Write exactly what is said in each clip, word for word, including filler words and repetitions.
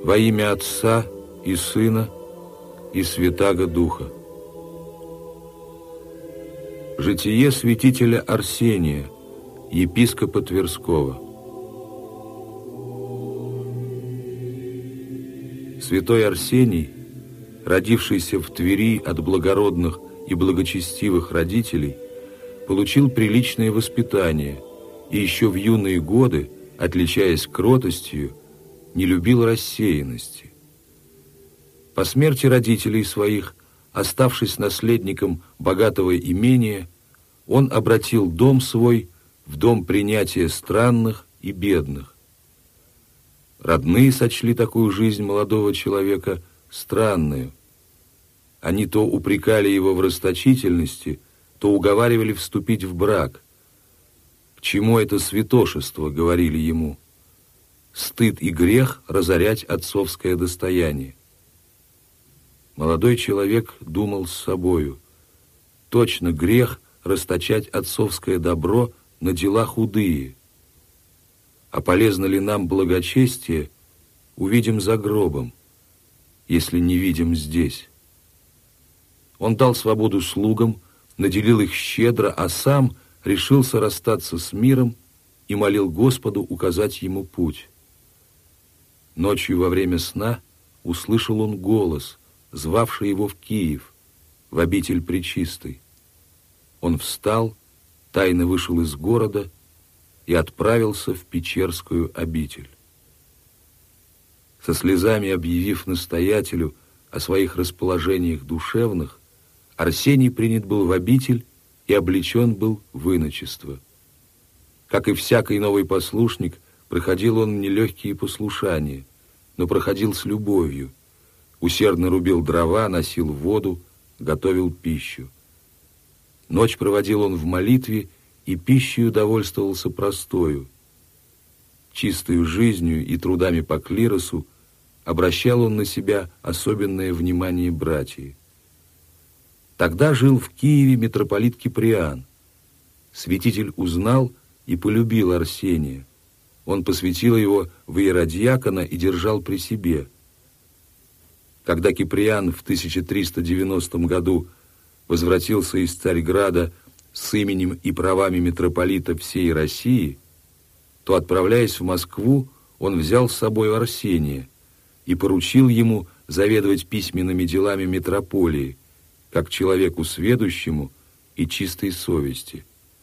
Во имя Отца и Сына и Святаго Духа. Житие святителя Арсения, епископа Тверского. Святой Арсений, родившийся в Твери от благородных и благочестивых родителей, получил приличное воспитание и еще в юные годы, отличаясь кротостью, не любил рассеянности. По смерти родителей своих, оставшись наследником богатого имения, он обратил дом свой в дом принятия странных и бедных. Родные сочли такую жизнь молодого человека странную. Они то упрекали его в расточительности, то уговаривали вступить в брак. «К чему это святошество?» — говорили ему. «Стыд и грех разорять отцовское достояние». Молодой человек думал с собою: точно грех расточать отцовское добро на дела худые. А полезно ли нам благочестие, увидим за гробом, если не видим здесь. Он дал свободу слугам, наделил их щедро, а сам решился расстаться с миром и молил Господу указать ему путь. Ночью во время сна услышал он голос, звавший его в Киев, в обитель Пречистой. Он встал, тайно вышел из города и отправился в Печерскую обитель. Со слезами объявив настоятелю о своих расположениях душевных, Арсений принят был в обитель и облечен был в иночество. Как и всякий новый послушник, проходил он нелегкие послушания, но проходил с любовью. Усердно рубил дрова, носил воду, готовил пищу. Ночь проводил он в молитве и пищей удовольствовался простою. Чистою жизнью и трудами по клиросу обращал он на себя особенное внимание братьев. Тогда жил в Киеве митрополит Киприан. Святитель узнал и полюбил Арсения. Он посвятил его в иеродиакона и держал при себе. Когда Киприан в тысяча триста девяностом году возвратился из Царьграда с именем и правами митрополита всей России, то, отправляясь в Москву, он взял с собой Арсения и поручил ему заведовать письменными делами митрополии, как человеку сведущему и чистой совести.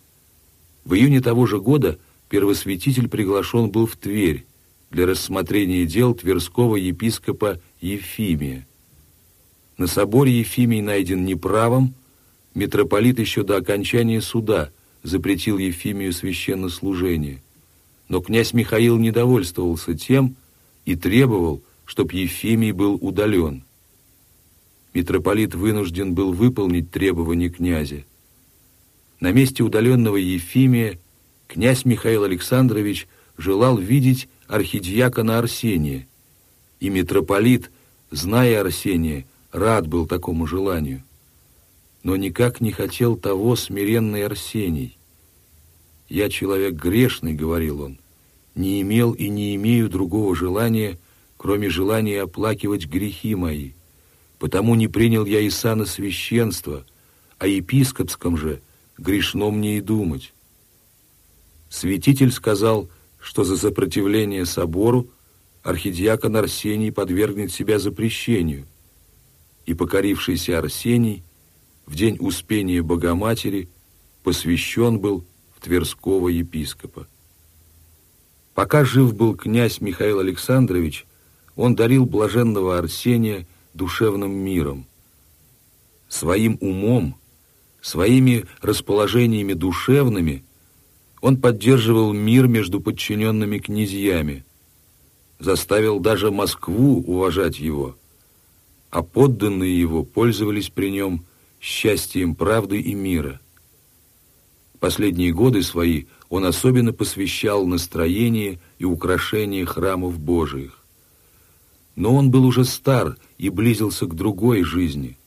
В июне того же года первосвятитель приглашен был в Тверь для рассмотрения дел тверского епископа Ефимия. На соборе Ефимий найден неправым, митрополит еще до окончания суда запретил Ефимию священнослужение, но князь Михаил недовольствовался тем и требовал, чтоб Ефимий был удален. Митрополит вынужден был выполнить требования князя. На месте удаленного Ефимия князь Михаил Александрович желал видеть архидиакона Арсения, и митрополит, зная Арсения, рад был такому желанию, но никак не хотел того смиренный Арсений. «Я человек грешный, — говорил он, — не имел и не имею другого желания, кроме желания оплакивать грехи мои, потому не принял я и сана священства, о епископском же грешно мне и думать». Святитель сказал, что за сопротивление собору архидиакон Арсений подвергнет себя запрещению, и покорившийся Арсений в день Успения Богоматери посвящен был в Тверского епископа. Пока жив был князь Михаил Александрович, он дарил блаженного Арсения душевным миром. Своим умом, своими расположениями душевными он поддерживал мир между подчиненными князьями, заставил даже Москву уважать его, а подданные его пользовались при нем счастьем правды и мира. Последние годы свои он особенно посвящал настроение и украшение храмов Божиих. Но он был уже стар и близился к другой жизни.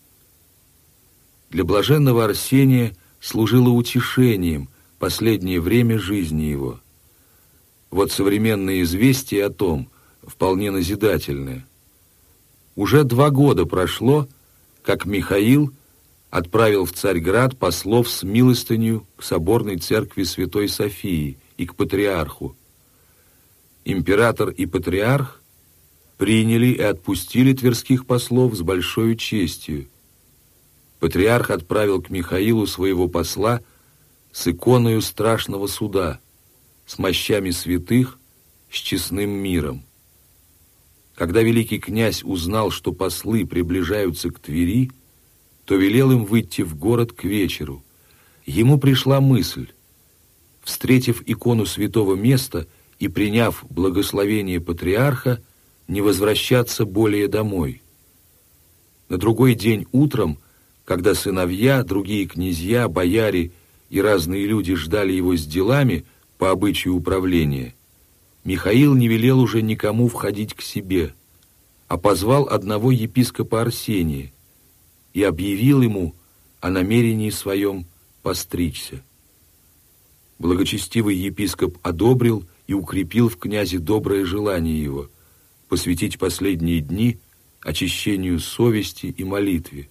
Для блаженного Арсения служило утешением последнее время жизни его. Вот современные известия о том, вполне назидательное. Уже два года прошло, как Михаил отправил в Царьград послов с милостынью к соборной церкви Святой Софии и к патриарху. Император и патриарх приняли и отпустили тверских послов с большой честью. Патриарх отправил к Михаилу своего посла с иконою страшного суда, с мощами святых, с честным миром. Когда великий князь узнал, что послы приближаются к Твери, то велел им выйти в город к вечеру. Ему пришла мысль, встретив икону святого места и приняв благословение патриарха, не возвращаться более домой. На другой день утром, когда сыновья, другие князья, бояре и разные люди ждали его с делами по обычаю управления, Михаил не велел уже никому входить к себе, а позвал одного епископа Арсения и объявил ему о намерении своем постричься. Благочестивый епископ одобрил и укрепил в князе доброе желание его посвятить последние дни очищению совести и молитве.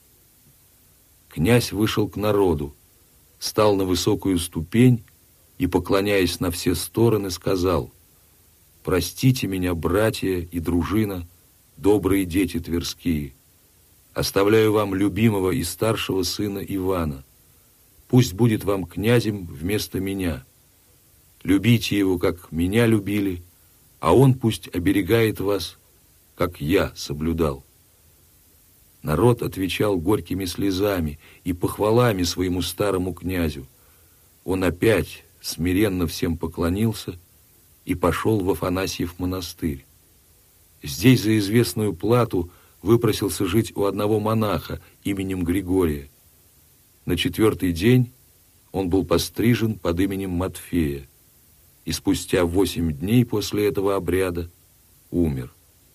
Князь вышел к народу, стал на высокую ступень и, поклоняясь на все стороны, сказал: «Простите меня, братья и дружина, добрые дети тверские. Оставляю вам любимого и старшего сына Ивана. Пусть будет вам князем вместо меня. Любите его, как меня любили, а он пусть оберегает вас, как я соблюдал». Народ отвечал горькими слезами и похвалами своему старому князю. Он опять смиренно всем поклонился и пошел в Афанасьев монастырь. Здесь за известную плату выпросился жить у одного монаха именем Григория. На четвертый день он был пострижен под именем Матфея, и спустя восемь дней после этого обряда умер.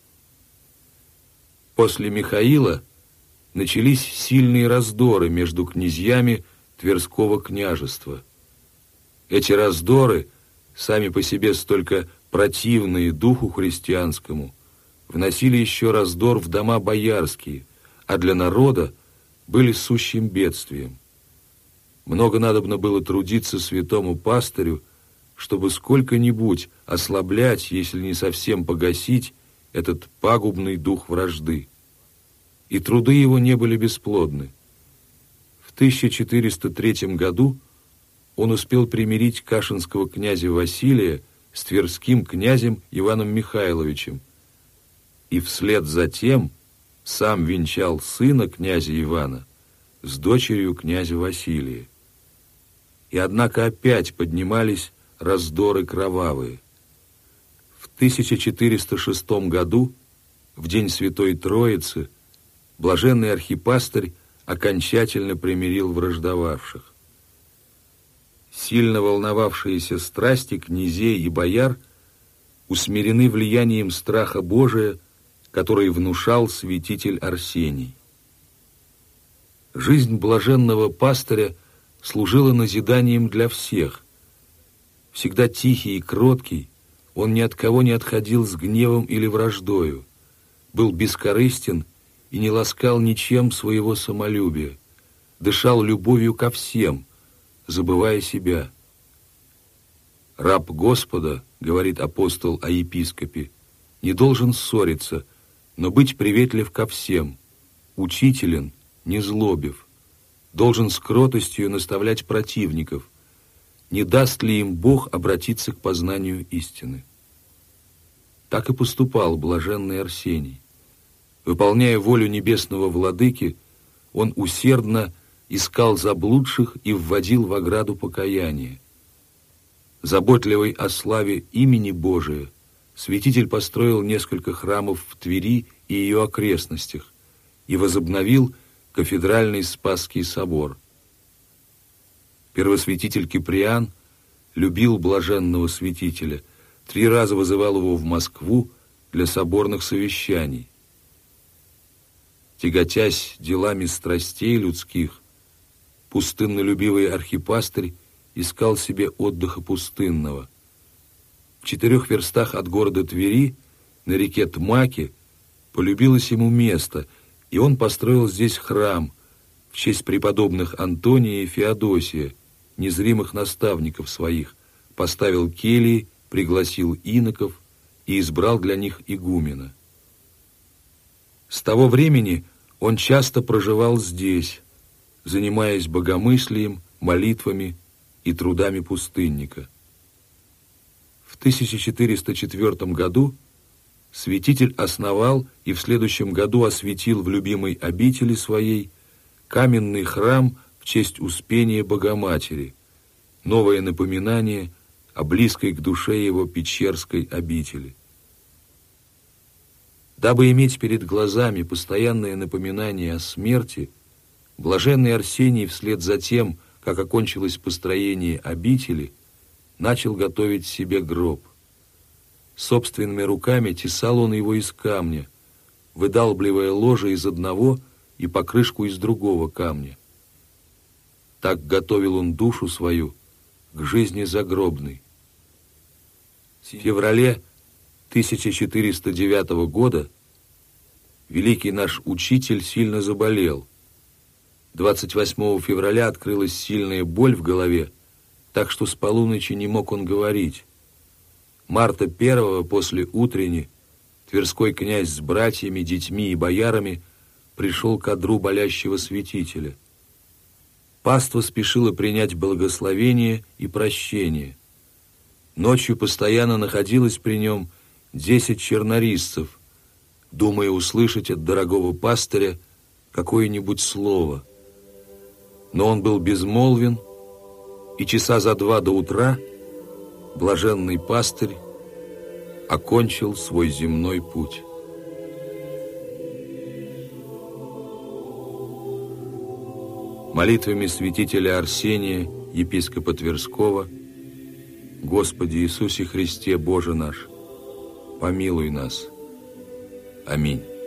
После Михаила начались сильные раздоры между князьями Тверского княжества. Эти раздоры, сами по себе столько противные духу христианскому, вносили еще раздор в дома боярские, а для народа были сущим бедствием. Много надобно было трудиться святому пастырю, чтобы сколько-нибудь ослаблять, если не совсем погасить, этот пагубный дух вражды. И труды его не были бесплодны. В тысяча четыреста третьем году он успел примирить кашинского князя Василия с тверским князем Иваном Михайловичем, и вслед за тем сам венчал сына князя Ивана с дочерью князя Василия. И однако опять поднимались раздоры кровавые. В тысяча четыреста шестом году, в день Святой Троицы, блаженный архипастырь окончательно примирил враждовавших. Сильно волновавшиеся страсти князей и бояр усмирены влиянием страха Божия, который внушал святитель Арсений. Жизнь блаженного пастыря служила назиданием для всех. Всегда тихий и кроткий, он ни от кого не отходил с гневом или враждою, был бескорыстен и не ласкал ничем своего самолюбия, дышал любовью ко всем, забывая себя. «Раб Господа, — говорит апостол о епископе, — не должен ссориться, но быть приветлив ко всем, учителен, не злобив, должен с кротостью наставлять противников, не даст ли им Бог обратиться к познанию истины». Так и поступал блаженный Арсений. Выполняя волю небесного владыки, он усердно искал заблудших и вводил в ограду покаяния. Заботливый о славе имени Божия, святитель построил несколько храмов в Твери и ее окрестностях и возобновил кафедральный Спасский собор. Первосвятитель Киприан любил блаженного святителя, три раза вызывал его в Москву для соборных совещаний. Тяготясь делами страстей людских, пустыннолюбивый архипастырь искал себе отдыха пустынного. В четырех верстах от города Твери на реке Тмаке полюбилось ему место, и он построил здесь храм в честь преподобных Антония и Феодосия, незримых наставников своих, поставил келии, пригласил иноков и избрал для них игумена. С того времени он часто проживал здесь, занимаясь богомыслием, молитвами и трудами пустынника. В тысяча четыреста четвёртом году святитель основал и в следующем году осветил в любимой обители своей каменный храм в честь Успения Богоматери, новое напоминание о близкой к душе его Печерской обители. Дабы иметь перед глазами постоянное напоминание о смерти, блаженный Арсений вслед за тем, как окончилось построение обители, начал готовить себе гроб. Собственными руками тесал он его из камня, выдалбливая ложе из одного и покрышку из другого камня. Так готовил он душу свою к жизни загробной. В феврале тысяча четыреста девятого года великий наш учитель сильно заболел. двадцать восьмого февраля открылась сильная боль в голове, так что с полуночи не мог он говорить. Марта первого после утренни тверской князь с братьями, детьми и боярами пришел к одру болящего святителя. Паства спешила принять благословение и прощение. Ночью постоянно находилось при нем десять чернорисцев, думая услышать от дорогого пастыря какое-нибудь слово. Но он был безмолвен, и часа за два до утра блаженный пастырь окончил свой земной путь. Молитвами святителя Арсения, епископа Тверского: Господи Иисусе Христе, Боже наш, помилуй нас. Аминь.